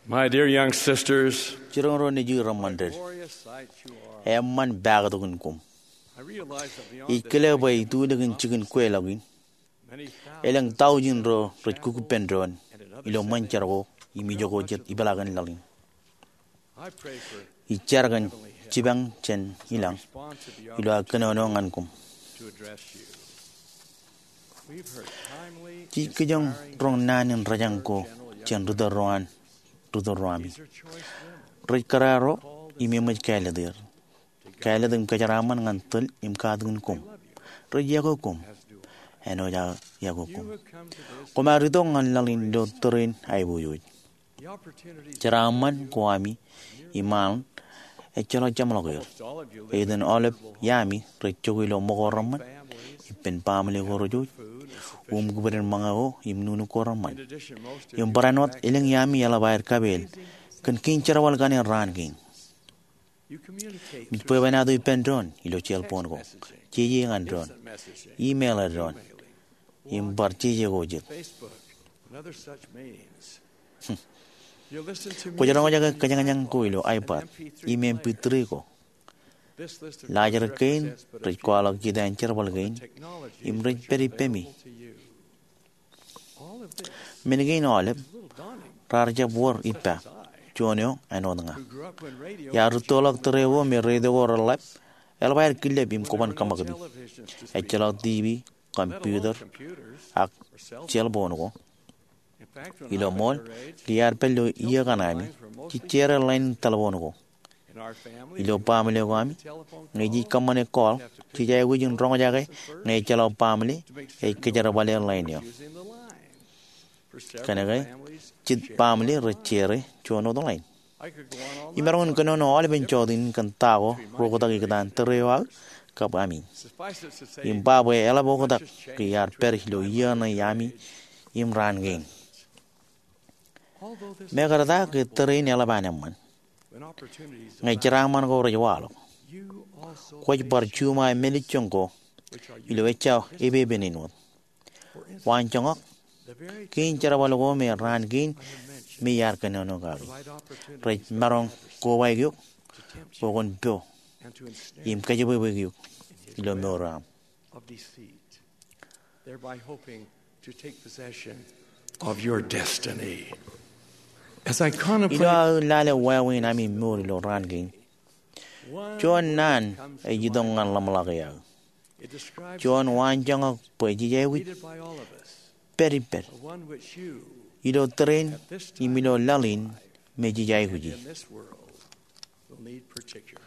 My dear young sisters, Chirongro ni ju what a ramandel. glorious sight you are. Emman bagdugin kum. I realize that beyond this Ikele great bay image tu of dagin prophecy, chicken kwelagin. many Elang thousands taujin ro of roj kuku pendron. and in other Ilo settings mancharago imi jogo jet ibalagan lalin. I pray for Ichargan chibang chen ilang. response to the Ilo akanono ngan kum. to address you. We've heard timely, Chi kijong inspiring rong nanin messages from rajang our ko general young chen rudaroan rudorami. These are choice women Roj kararo called imi maj kailadir. to God. Kailadim kajaraman ngan tul im kadun kum. They love you, Roj yago kum. as do I. Eno yago You kum. have come to this. Kumarito ngan lalin do turin ay buyuj. The opportunities Jaraman kuami iman echalo jamlogir. almost all of you live Eden olep yami rechogilo mogoraman families, ipen pamili gorojuj food, and sufficient. guberin mangao imnunu In koraman. addition, most of Yung you baranot back ilang yami yala bayar kabel kan kincharawal ganin ranking. you communicate Mit through pwede na do ipendron ilo text cellphone ko. messaging, Chiye ngandron. instant messaging, Email adron. emailing, Yung bar chiye gojit. Facebook, and other such means. You listen to Ko jarang music jaga on your kanyang ko iPod ilo and iPad. MP3 MP3 player. ko. This list of Lajar course kain represents but a rich few ko alag kita ang charawal of the gain. technologies Imrij which are peri available pemi. to you. All of this Minigay no olep is a little daunting rarja war for such ipa. as I, Chonyo ano nga. who grew up when radio Ya was rutolak just terewo mi redo war lap. El bayar kileb im when koban there were no kamagdi. televisions to speak Echalo of, TV, let alone computer, computers ak or cell phones. cellphone ko. In fact, when I Ilo was mol your age, kiyar pello iya kanami. Chichera line telephone ko. in our family, Ilo pamili ko ami. the telephone Ngaji call kamane call. Chijay wujin rongo jagay. Ngay chalo pamili. to make Ay certain kajara no bale one line was yo. using the line. For several Kanagay families, chit shared pamili one line. rechere chono do line. I could go on all night Imeron talking kano no about ole ben the chodin kan tago rogo dagi kadan terewa kap ami. difference. Suffice it to say, Zimbabwe ela bogo dak much has changed kiyar between per the hilo time iya of na your yami age. imran ging. Although this Megarada is ke possible, terein ela baneman. when opportunities Ngay abound, chiraman ko rejwalo. you also Kwaj face bar challenges chuma melichongo which are ilo unique echa to this ebe time. beninwot. For instance, Wan chongok the very kin charawalo go me technologies ran gin I have mentioned me yar kanono gagi. provide opportunities Rej for marong the adversary ko wai gyuk to tempt you pogon pyo and to ensnare im you kajibe gyuk in his ilo web meoram. of deceit, thereby hoping to take possession of your destiny. As I contemplate Ilo lale wawin ami mori lo ran gin. one Chuan word nan comes ay to jidong mind. ngan lamalakaya. It describes Chuan the wan chongok pwe jijewit needed by all of us, peri per. the one which you Ilo terein at this time imilo lalin me and jijayuji. in this world will need particularly.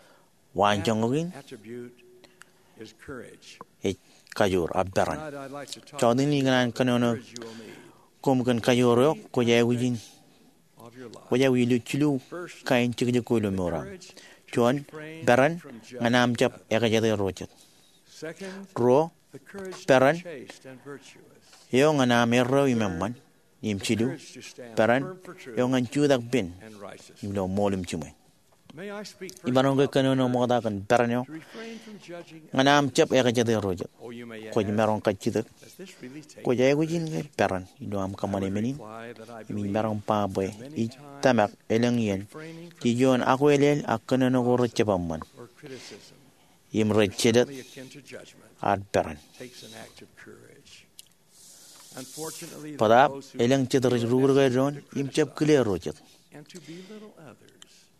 Wan That chongogin attribute is courage. e kajur aberan. Tonight I'd like to talk Chodin to you lingan about the kanono courage you will need kum kan kajuro ko jayujin of your life. ko jawi lu chulu First, kain chigje ko lo the meoram. courage to Chuan refrain beran from judging nganam chap others. eka jade rochet. Second, Ro the courage to Beran. be chaste and virtuous. yo nganam erro imamman yim The chilu courage to stand beran firm for truth yo ngan chudak bin and righteousness. ilo molim chimay. May I speak first Ibaron ko about the kanono mo courage kan beran yo to refrain from judging nganam others. chap eka jade rochet. Oh, you may Ko ask, meron ka chidak does this really take ko jay wujin ke beran ilo am I kamane would menin reply that I min believe meron pa boy that i many times tamak eleng yen refraining from ki jon ako elel akanono ko rochepamman or criticism, yim which are rochedat certainly akin to judgment, at beran. takes an act of courage. Unfortunately, Padap those who eleng chedar feel rugur necessary ron to im chap criticize clear rochet. and to belittle others.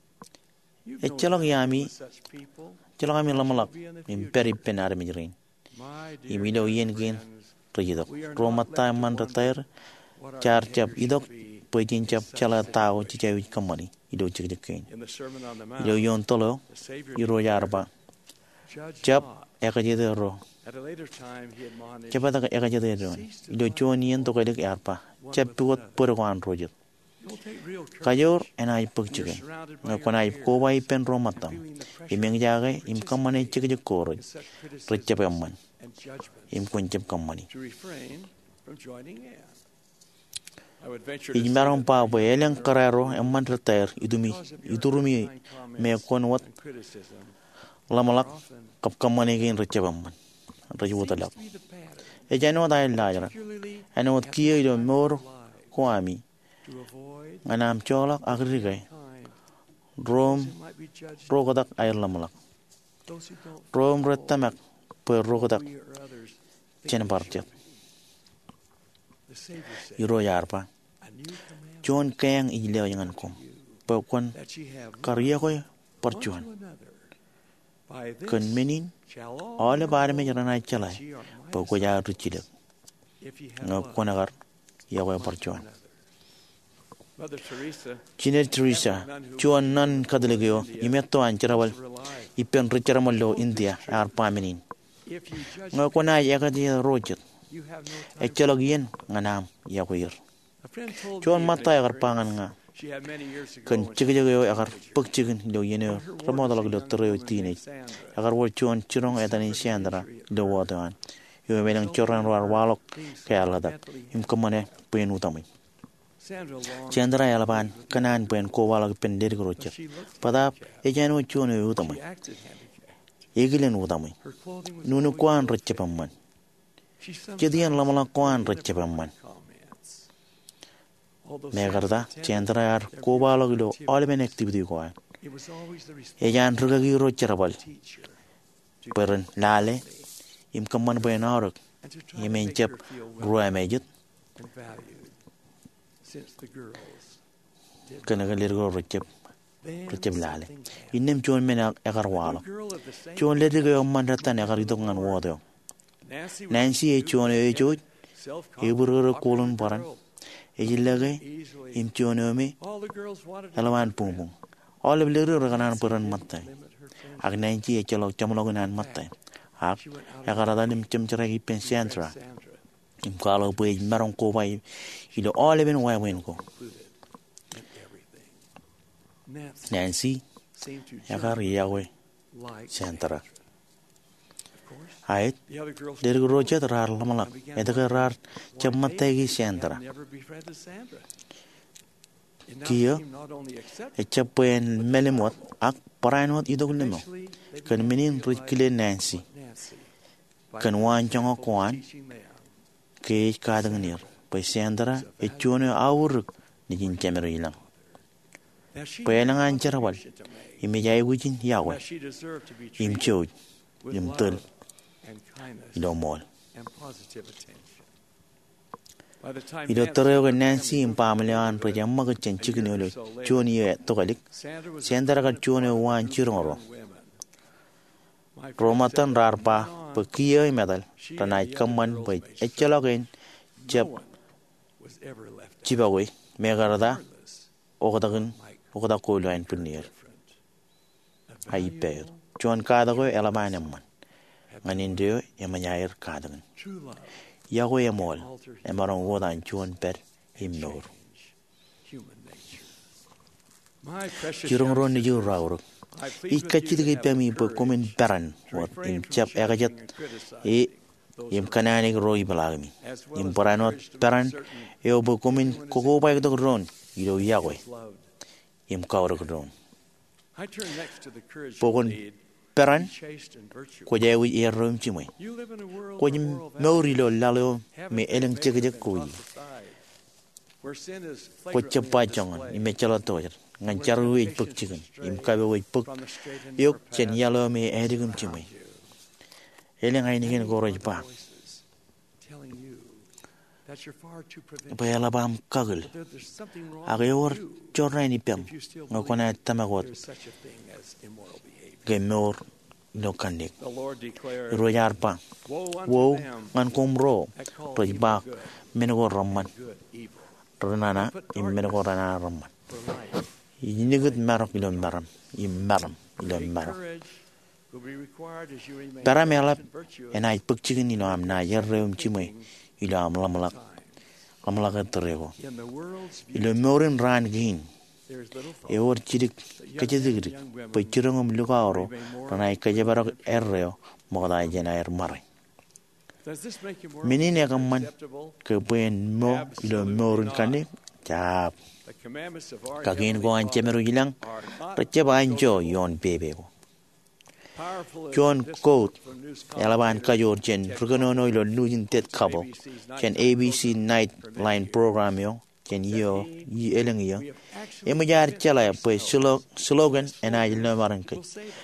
You've E no chalong doubt yami with such people, chalong ami lamalak will be in the im future. peri penar mijrin My dear imilo yen gin friends, rojidok we are not romata left to man wonder retair what our char chap behavior idok should be poitin in chap such chala tao situations. chichawi kamani ido chikjekain In the Sermon on the ilo Mount, yon tolo the Savior iro declared, yarba "Judge chap not." ekajede ro At a later time, he admonished, chapata ekajede ron ido chon yen to kaidik yarpa chap piwot purwan rojit "You'll take real courage kayor enai when you're pukchigen surrounded by na your konai peers ko wai pen and romatam feeling the pressure imeng jage im to kamane participate chikje koroj in such criticisms rechapamman and judgments, im kunchap kamani to refrain from joining in. I would venture to say Ijmaron that pa there bo are eleng young kararo men emman retair idumi because of your idurumi edifying me comments kon wat and criticism lamalak are often kap kamane gen rechabamman rajwotalak seems to be the pattern, e jano da lajra particularly ano at kiyo this do time of mor our lives, kwami to Nganam cholak agrigai. Rom rogodak ayerlamalak. Rom retamak per rogodak chenbarchet. Yuro yarpa. John kayang ileo yangan kom. Pekwan karyakoy percuan. Kan menin ole bare me jarana chalai. Pekwa ya ruchidek. Ngakwan yakoy percuan. Chiner Teresa, Chuan nan kadlegeo, imetto ancharawal, ipen richaramalo India, ar paminin. Ngakwana yakati rojet. Echalogien, nganam, yakwir. Chuan mata yagarpangan nga. Kan chigajageo agar pugchigan lo yeno, ramodalag lo tereo teenage. Agar wal chuan chirong etani siandra, lo watan. Yo melang choran war walok, kaya ladak. Imkamane, puyen utami. Chandra Yalaban, Kanan Pen Kovala Pendir Rocher. Padap, Ejano Chuno Utami. Egilin Utami. Nunu Kwan Richapaman. Jedian Lamala Kwan Richapaman. Megarda, Chandra Kovala, Olivan activity Kwan. Ejan Rugagi Rocherabal. Peran Lale, Imkaman Benarok. Yemen Chep, Rua Majid. Kanaga lirgo recep lale. Inem John mena agarwalo. John lirgo mandatan agaridongan wodo. Nancy e John e George, Eburu colon paran, Ejilage, Im Johnomi, Alawan Pumum. All of little Raganan Puran Matai. Agnanchi e Chelo Chamalogan Matai. Ak, Agaradim Chimcheragi Pensiantra. Im Kalo Page Maronco by Ido all even why winko. Nancy, Yagar Yahweh, Santara. Height, there go Roger Ramalak, Edgar Chamategi Santara. Kia, a chapen melimot, ak paranot idolimo. Can mean Rikile Nancy. Can one Jongo Kwan. Cage Cardanir, by Sandra, a tuner hour, Nijin Chamerilang. Pelang Ancharawal, Imejai Within Yahweh, Im Chod, Im Tul, no more. Idotoro Nancy in Pamelian, Prajamaga and Chicken, Junior Togalik, Sandra got Junior one Chiroro. Romatan Rarpa, Pekia medal, tonight command by Echelogin, Chibaway, Megarada, Odagan, Odakola and Punier. I paid John Cadago, Alamanam, and in Dio, Emayair Cadagan. Yahweh Amol, Emaron Woda and John Pet, him nor. Chirong Ronny Raur. Ikachidigi Pemi Pocomin Baran, what in Chap Agajat, Im Cananic Roy Balagami, in Paranot Baran, Eobocomin Coco by the Ron, Ido Yahweh, Im Kauragron. Pogon Baran, Quajawi air room chimway. Quajim Morilo Lalo, me Ellen Chigakui. Quachapachon, Imechalator. Ngancharu wait book chicken, Imkabe wait book, Yok Chen Yellow me Edigum Chimmy. Ellen Einigan Gorage Bar. By Alabama Kuggle. Areor Jorani Pem, no Kona Tamagot. Game more no candic. Royarpa. Woe, Mancom Row, Rajbak, Menago Roman. Renana, in Menagorana Roman. Nigut Marok ilon maram, maram, ilon maram. Paramelap, and I put chicken in am na yerreum chimwe, ilam lamalak, lamalak terego. Ilon morin ran gin. Eor chidik, kajadigri, but chirungum lugauro, and I kajabarok erreo, moda jenair mare. Mininaman, Kabuen mo, ilon morin candy, jab. Kagin go and Chemeruilang, but Jabanjo yon baby. John Coat, Alaban Kayor Chen, Rugono losing dead couple, Chen ABC night line program yo, chen yo yi eleng yo emajar chala pues slogan ena yilno maran kai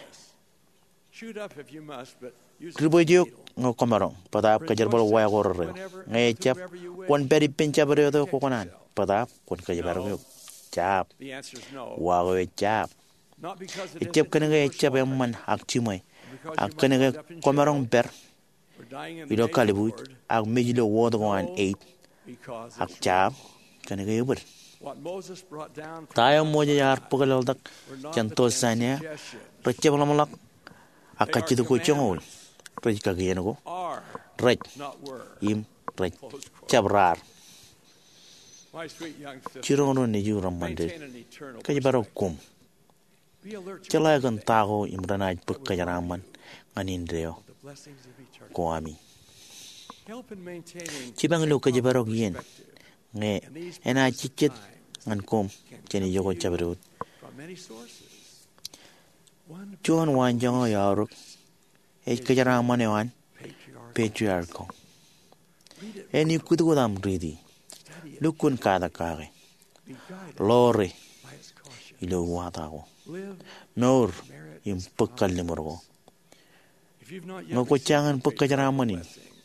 ribojo ngo komarong pada ka jarbal waya gorre ngai chap kon beri pincha bare do ko konan pada kon ka jarbal chap wa go chap ichep kan ngai chap man ak chimai ak kan ngai komarong ber ilo kalibut ak mejilo wodo wan 8 ak chap kan ngai ber tayo moja yar pugal dak chanto sanya recep lamalak akachidu ko chongol raj ka gien go raj im raj chabrar chirono ne juram mande kay barakum chala gan tago imrana pukka jaraman nganin reo ko ami chibang lo kay barok yen nge ena chichet ngan kom cheni jogo chabrut John wan jango yaruk kajara manewan patriarchal eni kudugudam ridi lukun kada kare lore ilo watago nor im pekkal limorgo ngoko changan pekkajara mani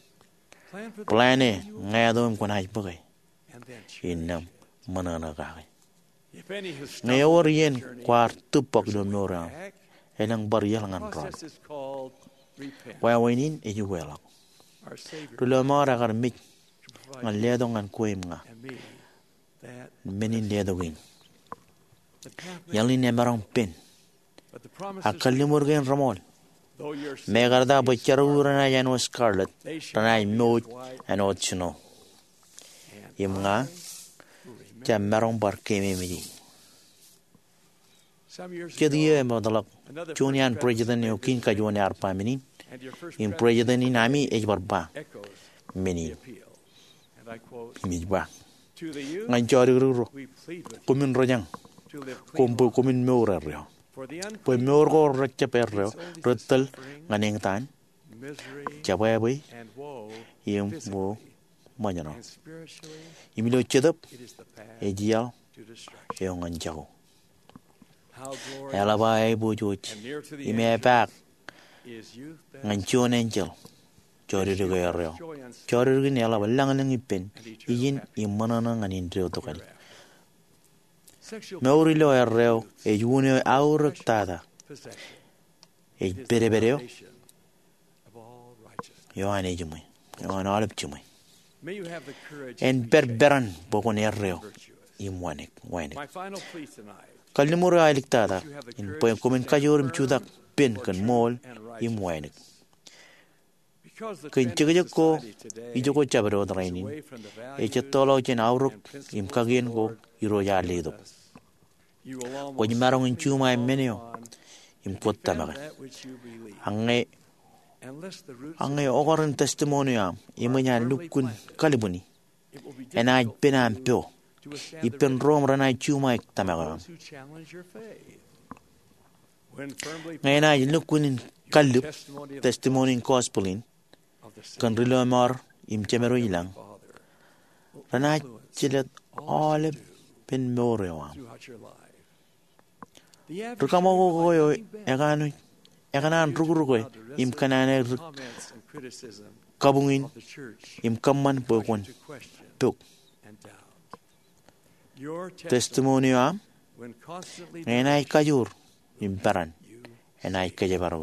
plane ngayadom kon hay pagay inam manana kare ngayor yen kwar tupak do nora elang bariyal ngan ron wa winin ejuwelak tulo mara gar mit ngan ledo ngan kuim nga menin ledo win yalin emarong pen akalimur gen ramol megarda bocharu rana yano scarlet rana mot anot chno yimnga chamarong barkeme midi Kediye modalak Junian president yokin ka junior paminin in president in ami ejbarba mini mijba ngan jori ruro kumin rojang kumpu kumin meura ryo po meur go racce perro rotel nganeng tan chababai yim wo manyano imilo chedap ejial yo ngan jago ela bai bujuch ime bak ngan chon angel chori de guerrero chori de ela balang nang ipen yin imanana ngan indro to kali meuri lo erreo e june aur tada e berebereo yo ane jumai yo ana alep jumai en berberan bokon erreo imwanek wanek Kalimur alik tada in poem komen kajorim chudak pen kan mol imwainik kin chigajako ijoko chabro drainin echetolo chen auruk im kagien go iro ya ledo ko jimarong in chuma menio im kottamaga ange ogoren testimoniam imanya lukun kalibuni enaj penam pio ipen rom ranai chuma tamaga ngaina lukunin kallup testimony gospelin kan rilomar im chemero ilang ranai chilet ole pen morewa rukamo go yo eganan rugurugo im kanane kabungin im kamman pokon pok testimony am enai kajur imperan enai kajebaro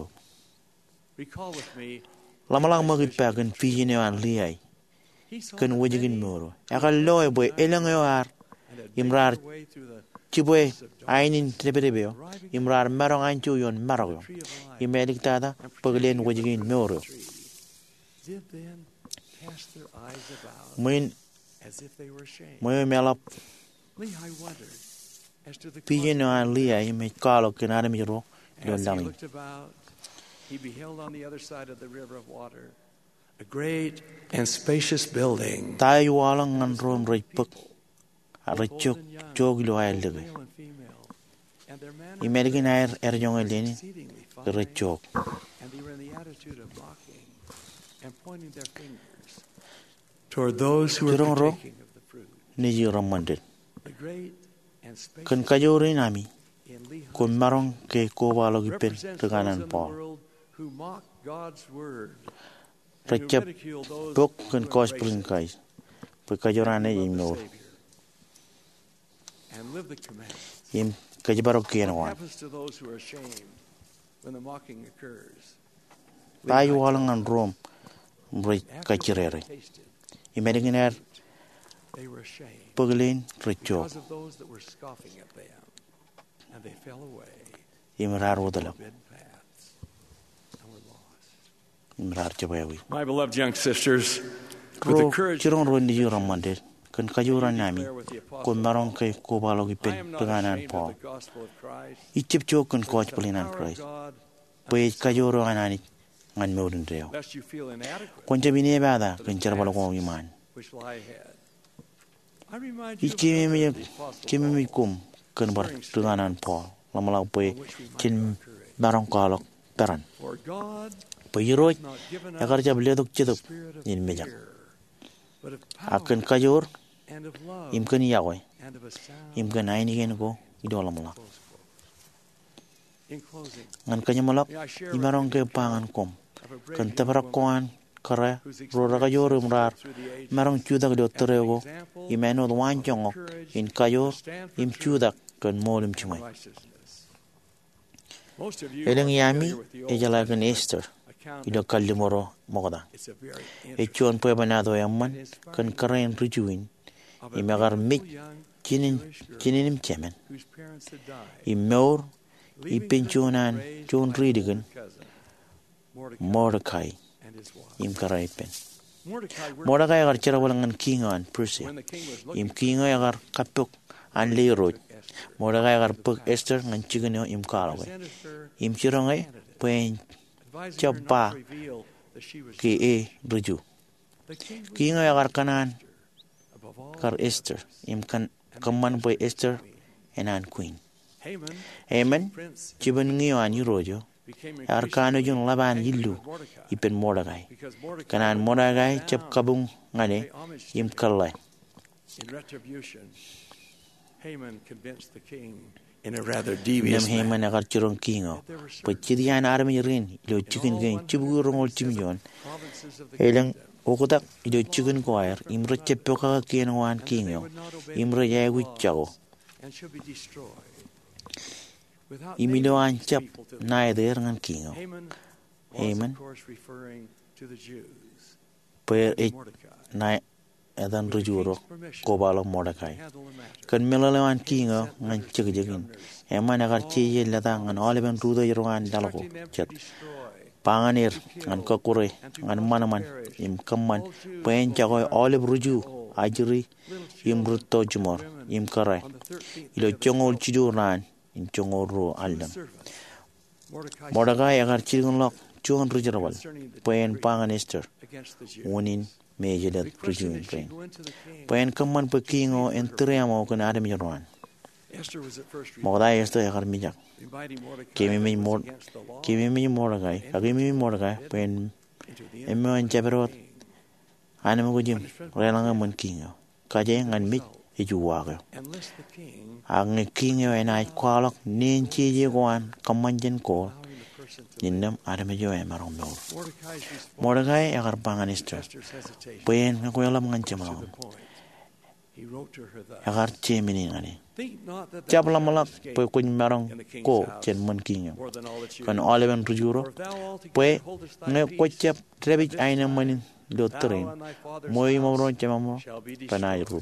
lamalang magipagan pijine an liai kan wajigin moro akal loy boy elang yoar imrar chiboy ainin treberebeo imrar marong anchu yon marago imelik tada paglen wajigin moro min moy melap Pijino an lia ime kalo kenare miro don dami. He beheld on the other side of the river of water a great and spacious building. Tai walang an rom ripuk archok joglo ailde. Imergin air erjong eleni rechok. And they were in the attitude of mocking and pointing their fingers toward those who were partaking of the fruit. ni ji ramandit kan kajore nami kon marong ke ko balo gipen teganan Paul recep bok kan kos pringkai pe kajorane imnor im kajbaro kienwa tayu walangan rom mrei kachirere imedinginer paglin recho imrar wodala imrar chabawi. My beloved young sisters, with the courage chiron rondi ramande kan kajura nami kon marong ke ko balo gipen teganan Paul ichip chokan coach polinan Christ pe kajuro anani ngan modun reo kon jabine bada kan charbalo ko iman ikimi kum kan bar teganan Paul lamalau pe chin marong kalok taran pe yiro agar jable dok chedok in mejak akan kajur imkan yawe imkan aini gen ko idola malak ngan kanya malak imarong ke pangan kom kan tabarakoan kara rora kajur umrar marong chudak do terego imeno wan jongok in kajur im chudak kan molim chumai eleng yami ejala kan Esther ido kalimoro mogoda echon pe banado yamman kan karain rijuin imagar mit chinin chemen imor ipenchonan chon ridigan Mordecai imkaraipen Mordecai agar chera walangan kingan Persia kinga agar kapuk an leiroj Mordecai agar puk Esther ngan chigano imkarawe chirangay pen chapa ke riju kinga agar kanan kar Esther imkan kaman boy Esther enan queen Haman chiban ngiwan yurojo arkano jung laban yillu ipen Mordecai kanan Mordecai chap kabung ngane im kallai Haman convinced the king in a rather devious manner. Haman agar chirong kingo pachirian army rin lo chicken gain chiburong chimyon elang okutak ido chicken choir imro chepoka kienwan kingo imro yawi chago imilo anchap naider ngan kingo Haman per nai adan rujuro kobalo Mordecai kan melalawan kingo ngan chigjigin Haman agar chiye lada ngan oliven rudo yirwan dalgo chat panganir ngan kokure ngan manaman im kamman pen chagoy olive ruju ajri im rutto jumor im karai ilo chongol chiduran in chongol ro aldam Mordecai agar chigunlok chuan rujarwal pen pangan Esther wonin mejelat rujun pen pen kamman pe kingo entreamo kan adam yirwan Mordecai Esther agar mijak kimi mi Mordecai agimi Mordecai pen emon jaberot anam gujim relanga mon kingo kaje ngan mit ijuwaga ang kingo enai kwalok nin chije gwan kamanjen ko ninnam adam jo emarong mor Mordecai agar pangan Esther pen ko yalam ngan chamang agar chemini ngani Chabla malak pe kun marong ko chen mon kingo kan oliven rujuro pe ne ko chap trebich aina manin do tren moy mawron chamamo panay rup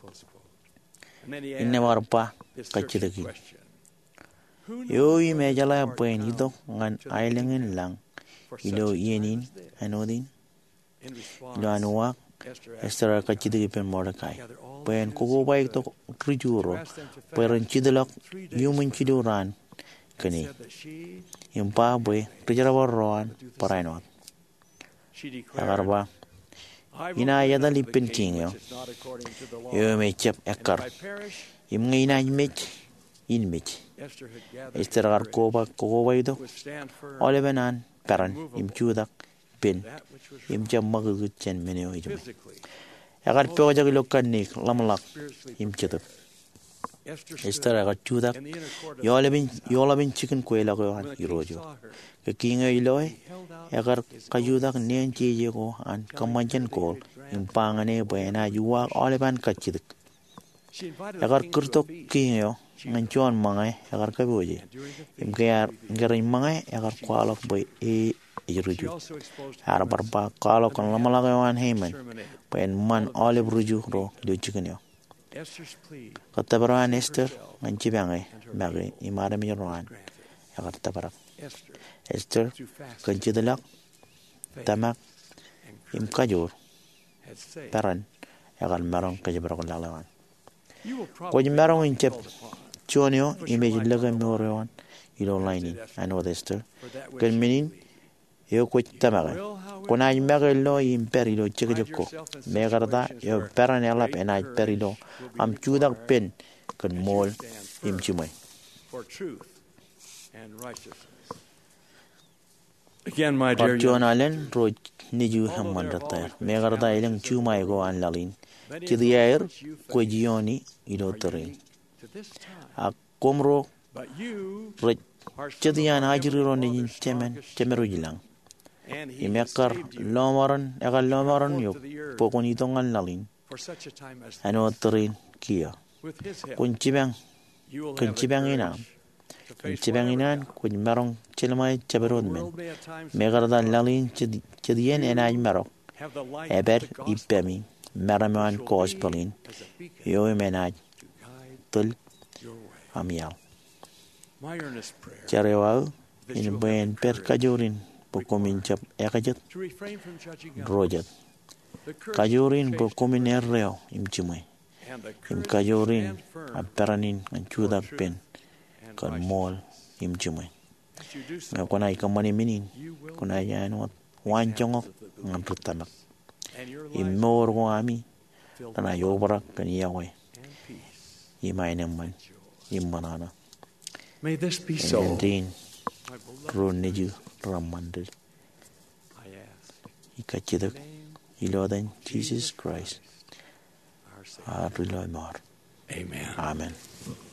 inne warpa kachidagi yo me jala pe ni do ngan ailengin lang ilo yenin anodin lo anwa Esther kachidagi pen Mordecai pen kugo baik to rujuro peran chidalak yumun chiduran kani impa boy rujarawa roan parainot agarba ina yada lipin kingo yo me chap ekar imnga ina in mech Esther agar kugo baik to olebenan peran imchudak pen imjam magugut chen meneo ijme agar pyoja gilo kannik lamlak imchitap Esther agar chudak yolabin chicken kwela ko an irojo ke kinga iloy agar kajudak nien cheje ko an kamanchen ko impangane buena yuwa oleban kachidik agar kurtok kinyo nganchon mangai agar kaboje imkayar ngarin mangai agar kwalok boy iruju ar barba kalo kon lamalagawan heman pen man olive ruju ro do chicken yo katabaran Esther nganchibangai magi imara mi roan agar tabarak Esther kanchidalak tamak imkajur paran agar marong kajabrak lalawan ko marong inchep chonyo image laga morowan ilo lining and with Esther kan minin yo ko tamaga kona imagelo imperilo chigejko megarda yo paran elap enaj perilo am chudak pen kan mol imchimai Again, my dear John Allen ro niju hammandata megarda ilang chumai go an lalin chidiair ko jioni ilo torin akomro re chidian ajiro ni temero jilang imekar lomaran agal lomaran yo pokoni tongan lalin ano torin kia kunchibang inan kun marong chilmai chaberod men megarda lalin chidien enaj marok eber ipemi maraman kospelin yo menaj tul amial charewal in ben per kajurin pokomin chap ekajat rojat kajurin pokomin erreo imchimai im kajurin aparanin anchudak pen kan mol imchimai na konai kamani minin konai yanot wanchongok ngamrutamak imor go ami tana yobrak kan yawe imaineman immanana may this be so. Din ronneju ramandel ikachidak ilodan Jesus Christ our Lord. Amen. Amen.